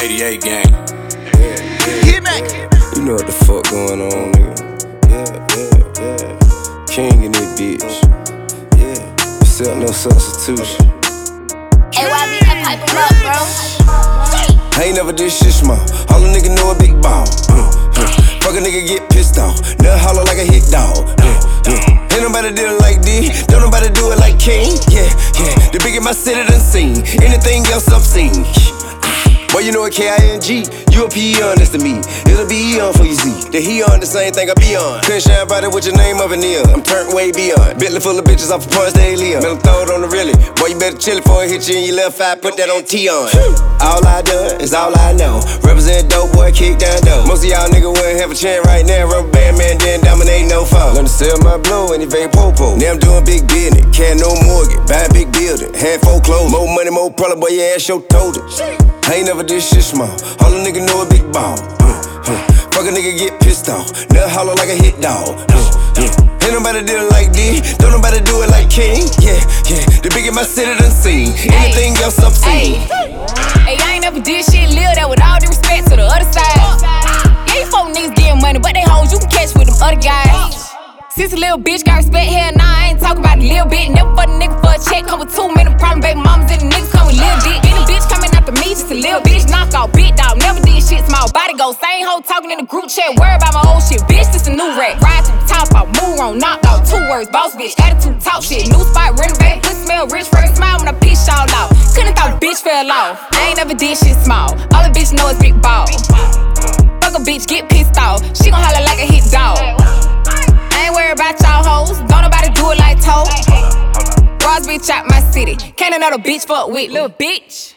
88 gang. Get back. You know what the fuck going on, nigga. Yeah. King in this bitch. Yeah. Accept no substitution. Hey, why be that pipe him up, bro? I ain't never did shit small. All a nigga know a big ball. Fuck a nigga get pissed off. Never holler like a hit dog. Ain't nobody did it like this. Don't nobody do it like King. Yeah. The biggest my city done seen. Anything else I've seen. Boy, you know a K-I-N-G. You a P-E-on, that's to me. It'll be E-on for you see. The he on the same thing I be on. Couldn't shine about it with your name of a Neil. I'm turned way beyond. Bentley full of bitches off of Ponce de Leon. Let 'em throw it on the really. Boy, you better chill it before it hit you in your left eye. Put that on T-on. All I done is all I know. Represent dope boy, kick down dope. Most of y'all niggas wouldn't have a chance right now. Rubber band man didn't dominate no fall. Learn to sell my blow and evade popo. Now I'm doing big business. Can't no mortgage. Buying big building. Had 4 clothes. More money, more problem. Boy, your ass show told it. I ain't never did shit small. All a nigga know a big ball. Fuck a nigga get pissed off. Never holler like a hit dog. Ain't nobody did it like this. Don't nobody do it like King. Yeah. The biggest my city done seen. Anything else I've seen. Hey, I ain't never did shit, live that with all due respect to the other side. Yeah, you folk niggas getting money, but they hoes you can catch with them other guys. Since a little bitch got respect, hell nah, I ain't talking about a little bit. Never fuck a nigga for a check, come with 2 minute problem, baby mamas and the niggas come with little dick. Any bitch coming after me, just a little bitch, knock off, big dog. Never did shit, small body go, same hoe talking in the group chat, worry about my old shit, bitch, this a new rack. Ride to the top out, move on, knock out, 2 words, boss bitch, attitude, talk shit, new spot, renovate, pussy smell rich, first smile when I piss y'all out. Couldn't thought a bitch fell off, I ain't never did shit small, all a bitch know is big ball. Fuck a bitch, get pissed off, she gon' holler like a hit dog. I ain't worried about y'all hoes, don't nobody do it like Toe. Ross bitch out my city, can't another bitch fuck with, little bitch.